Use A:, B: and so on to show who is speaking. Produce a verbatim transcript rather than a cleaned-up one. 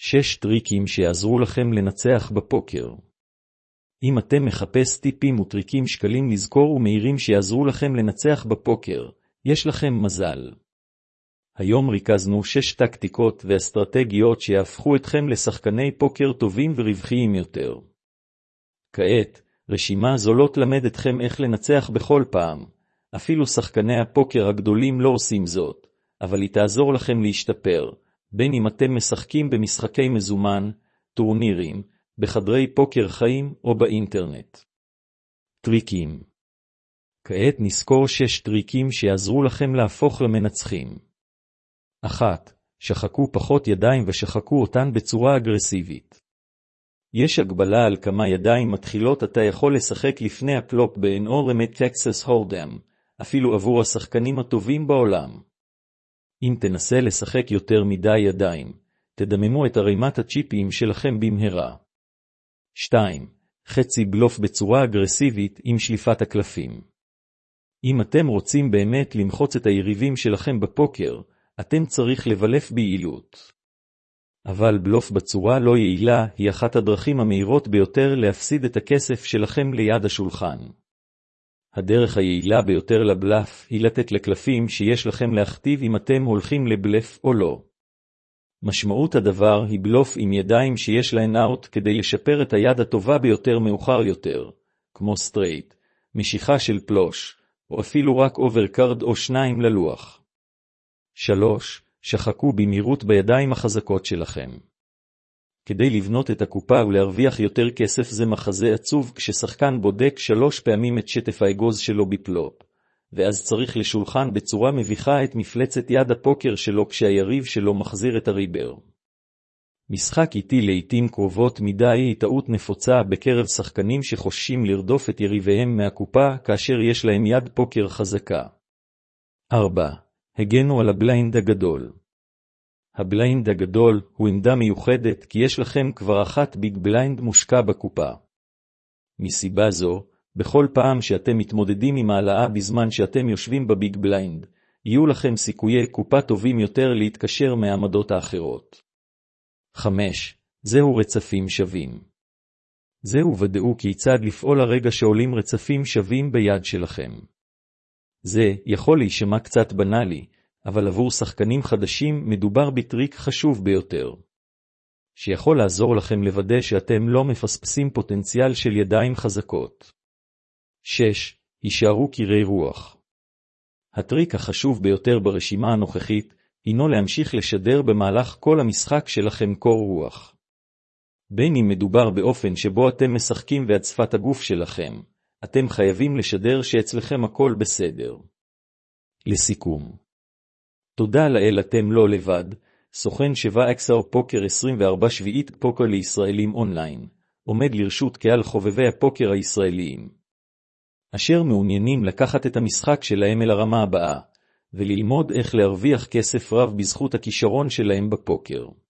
A: שש טריקים שיעזרו לכם לנצח בפוקר. אם אתם מחפש טיפים וטריקים שקלים לזכור ומהירים שיעזרו לכם לנצח בפוקר, יש לכם מזל. היום ריכזנו שש טקטיקות ואסטרטגיות שיהפכו אתכם לשחקני פוקר טובים ורווחיים יותר. כעת, רשימה זו לא תלמד אתכם איך לנצח בכל פעם. אפילו שחקני הפוקר הגדולים לא עושים זאת, אבל היא תעזור לכם להשתפר, בין אם אתם משחקים במשחקי מזומן, טורנירים, בחדרי פוקר חיים או באינטרנט. טריקים. כעת נזכור שש טריקים שיעזרו לכם להפוך למנצחים. אחת. שחקו פחות ידיים ושחקו אותן בצורה אגרסיבית. יש הגבלה על כמה ידיים מתחילות אתה יכול לשחק לפני הפלופ ב-N O Texas Hold'em, אפילו עבור השחקנים הטובים בעולם. אם תנסה לשחק יותר מדי ידיים, תדממו את ערימת הצ'יפים שלכם במהרה. שתיים. חצי בלוף בצורה אגרסיבית עם שליפת הקלפים. אם אתם רוצים באמת למחוץ את היריבים שלכם בפוקר, אתם צריך לבלף ביעילות. אבל בלוף בצורה לא יעילה היא אחת הדרכים המהירות ביותר להפסיד את הכסף שלכם ליד השולחן. הדרך היעילה ביותר לבלף היא לתת לקלפים שיש לכם להכתיב אם אתם הולכים לבלף או לא. משמעות הדבר היא בלוף עם ידיים שיש להן אאוט כדי לשפר את היד הטובה ביותר מאוחר יותר, כמו סטרייט, משיכה של פלוש, או אפילו רק אוברקארד או שניים ללוח. שלוש. שחקו במהירות בידיים החזקות שלכם. כדי לבנות את הקופה ולהרוויח יותר כסף זה מחזה עצוב כששחקן בודק שלוש פעמים את שטף האגוז שלו בפלופ, ואז צריך לשולחן בצורה מביכה את מפלצת יד הפוקר שלו כשהיריב שלו מחזיר את הריבר. משחק איטי לעתים קרובות מדי היא טעות נפוצה בקרב שחקנים שחוששים לרדוף את יריביהם מהקופה כאשר יש להם יד פוקר חזקה. ארבע. הגנו על הבליינד הגדול. הבליינד הגדול הוא עמדה מיוחדת כי יש לכם כבר אחת ביג בליינד מושקע בקופה. מסיבה זו, בכל פעם שאתם מתמודדים עם העלאה בזמן שאתם יושבים בביג בליינד, יהיו לכם סיכויי קופה טובים יותר להתקשר מהעמדות האחרות. חמש. זהו רצפים שווים. זהו ודאו כיצד לפעול הרגע שעולים רצפים שווים ביד שלכם. זה יכול להישמע קצת בנאלי, אבל עבור שחקנים חדשים מדובר בטריק חשוב ביותר, שיכול לעזור לכם לוודא שאתם לא מפספסים פוטנציאל של ידיים חזקות. שש. הישארו קירי רוח. הטריק החשוב ביותר ברשימה הנוכחית הינו להמשיך לשדר במהלך כל המשחק שלכם קור רוח. בין אם מדובר באופן שבו אתם משחקים ועד שפת הגוף שלכם, אתם חייבים לשדר שאצלכם הכל בסדר. לסיכום. תודה לאל אתם לא לבד, סוכן שבע אקס אר פוקר עשרים וארבע שביעית פוקר לישראלים אונליין, עומד לרשות קהל חובבי הפוקר הישראליים, אשר מעוניינים לקחת את המשחק שלהם אל הרמה הבאה, וללמוד איך להרוויח כסף רב בזכות הכישרון שלהם בפוקר.